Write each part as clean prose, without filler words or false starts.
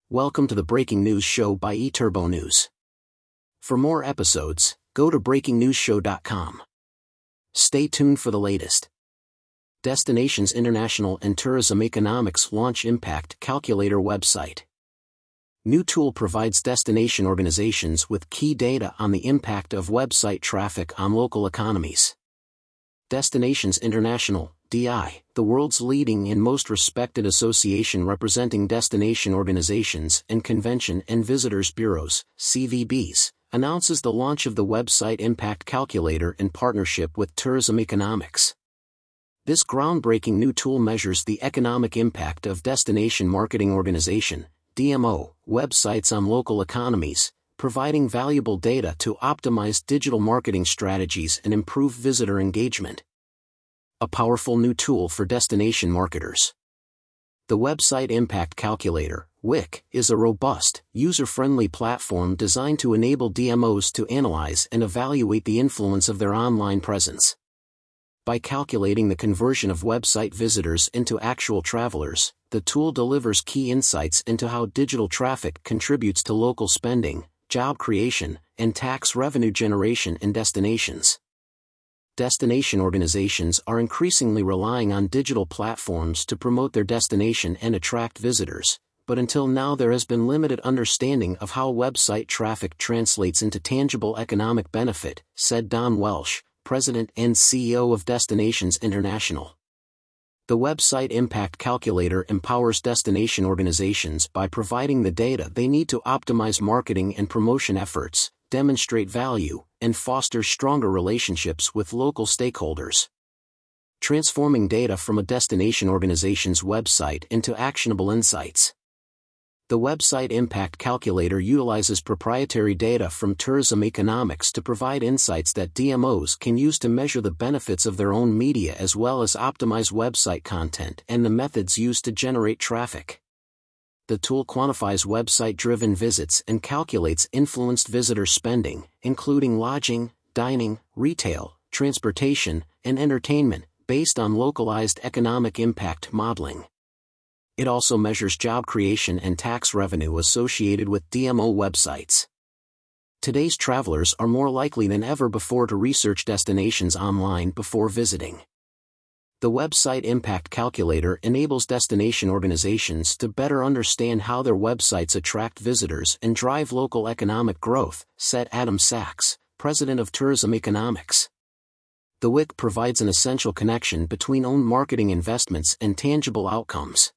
Welcome to the Breaking News Show by eTurbo News. For more episodes, go to breakingnewsshow.com. Stay tuned for the latest. Destinations International and Tourism Economics launch Impact Calculator website. New tool provides destination organizations with key data on the impact of website traffic on local economies. Destinations International, DI, the world's leading and most respected association representing destination organizations and convention and visitors bureaus, CVBs, announces the launch of the website Impact Calculator in partnership with Tourism Economics. This groundbreaking new tool measures the economic impact of destination marketing organization, DMO, websites on local economies, providing valuable data to optimize digital marketing strategies and improve visitor engagement. A powerful new tool for destination marketers. The website Impact Calculator, WIC, is a robust, user-friendly platform designed to enable DMOs to analyze and evaluate the influence of their online presence. By calculating the conversion of website visitors into actual travelers, the tool delivers key insights into how digital traffic contributes to local spending, job creation, and tax revenue generation in destinations. Destination organizations are increasingly relying on digital platforms to promote their destination and attract visitors, but until now there has been limited understanding of how website traffic translates into tangible economic benefit, said Don Welsh, President and CEO of Destinations International. The website Impact Calculator empowers destination organizations by providing the data they need to optimize marketing and promotion efforts, demonstrate value, and foster stronger relationships with local stakeholders. Transforming data from a destination organization's website into actionable insights. The website Impact Calculator utilizes proprietary data from Tourism Economics to provide insights that DMOs can use to measure the benefits of their own media as well as optimize website content and the methods used to generate traffic. The tool quantifies website-driven visits and calculates influenced visitor spending, including lodging, dining, retail, transportation, and entertainment, based on localized economic impact modeling. It also measures job creation and tax revenue associated with DMO websites. Today's travelers are more likely than ever before to research destinations online before visiting. The website Impact Calculator enables destination organizations to better understand how their websites attract visitors and drive local economic growth, said Adam Sachs, President of Tourism Economics. The WIC provides an essential connection between own marketing investments and tangible outcomes.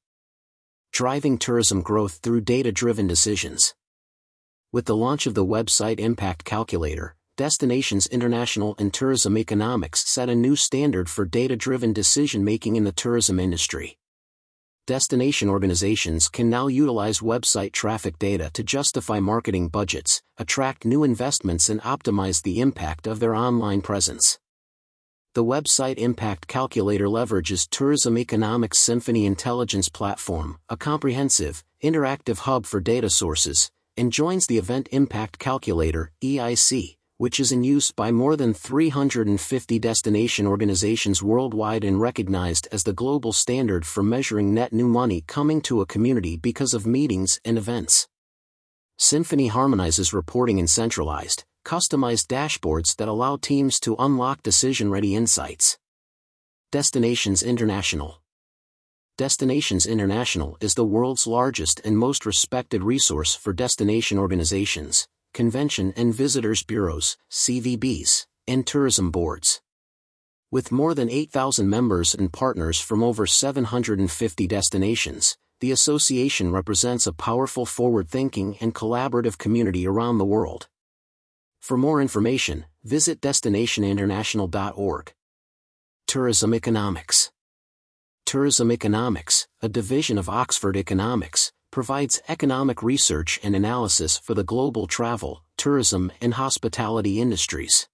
Driving tourism growth through data-driven decisions. With the launch of the website Impact Calculator, Destinations International and Tourism Economics set a new standard for data-driven decision-making in the tourism industry. Destination organizations can now utilize website traffic data to justify marketing budgets, attract new investments and optimize the impact of their online presence. The website Impact Calculator leverages Tourism Economics Symphony Intelligence Platform, a comprehensive, interactive hub for data sources, and joins the Event Impact Calculator, EIC, which is in use by more than 350 destination organizations worldwide and recognized as the global standard for measuring net new money coming to a community because of meetings and events. Symphony harmonizes reporting in centralized, customized dashboards that allow teams to unlock decision-ready insights. Destinations International. Destinations International is the world's largest and most respected resource for destination organizations, convention and visitors bureaus, CVBs, and tourism boards. With more than 8,000 members and partners from over 750 destinations, the association represents a powerful forward-thinking and collaborative community around the world. For more information, visit destinationinternational.org. Tourism Economics. Tourism Economics, a division of Oxford Economics, provides economic research and analysis for the global travel, tourism and hospitality industries.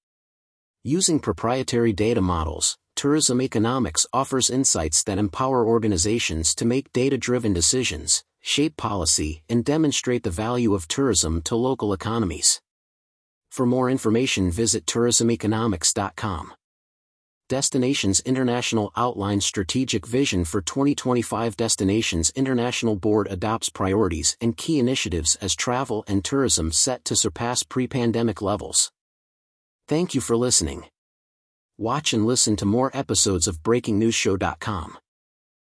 Using proprietary data models, Tourism Economics offers insights that empower organizations to make data-driven decisions, shape policy, and demonstrate the value of tourism to local economies. For more information visit tourismeconomics.com. Destinations International outlines strategic vision for 2025. Destinations International Board adopts priorities and key initiatives as travel and tourism set to surpass pre-pandemic levels. Thank you for listening. Watch and listen to more episodes of BreakingNewsShow.com.